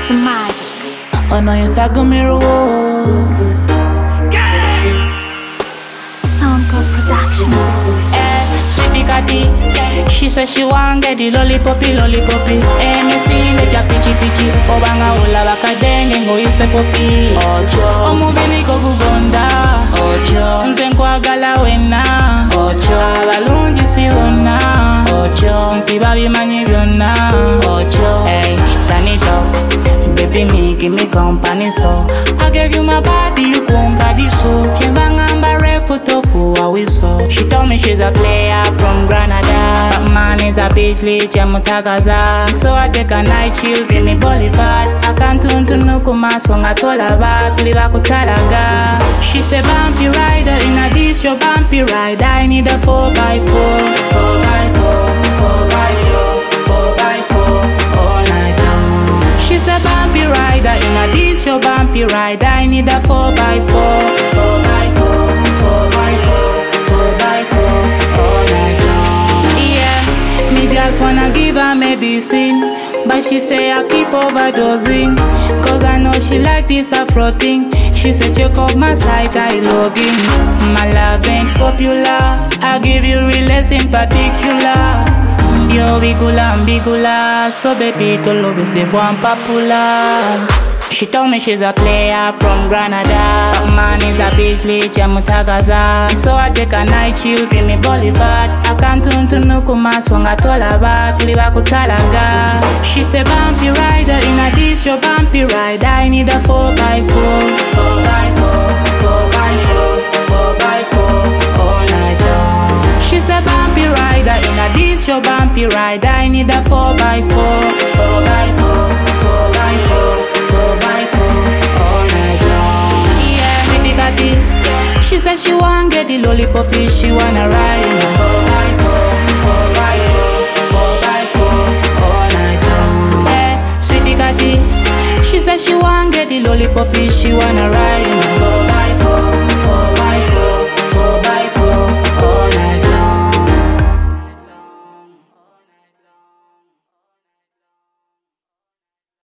The magic. Oh no, you thought me roll. Soundcore production. Sweetie Catty, she said she want get the lollipoppy. Me sing the pichi pichi. Obanga ola bakadenge ngo ise popi. Ocho, omubili go gugonda. Ocho, nze nkwagala wena. Ocho, abalungi sibona. Ocho, ntiba bimanyi byonna. Ocho, hey, turn it up. Baby me, give me company so I gave you my body, you won't body so Chimbangamba refutofu awiso. She told me she's a player from Granada, but man is a bitch lich mutagaza. So I take a night chill, bring me Bollywood. I can't tune to nukuma song I told her about Liva kutalaga. She said bumpy rider, in a dish your bumpy ride. I need a 4x4, 4x4, 4x4, 4x4 all night long. She's a bumpy rider, in a this your bumpy ride. I need a 4x4, 4x4, 4x4, 4x4 all night long. Yeah, me just wanna give her medicine, but she say I keep overdosing. Cause I know she like this afro thing. She said check out my site, I log in. My love ain't popular, I give you real in particular. Yo bigula, so baby to love is one popular. She told me she's a player from Granada, but man is a bitch lich mutagaza. So I take a night chill, bring me Bollywood. I can't tune to nukuma song I told her about Liva kutalaga. She said bumpy rider, in a dish your bumpy ride. I need a 4x4, 4x4, 4x4, 4x4 all night long. She's a bumpy rider, in a this your bumpy ride. I need a 4x4, 4x4, 4x4, 4x4 all night long. Yeah, pretty Catty, she said she want get the lollipoppy. She wanna ride in a 4x4, 4x4, 4x4 all night long. Yeah, sweetie Catty, she said she want get the lollipoppy. She wanna ride in a 4x4.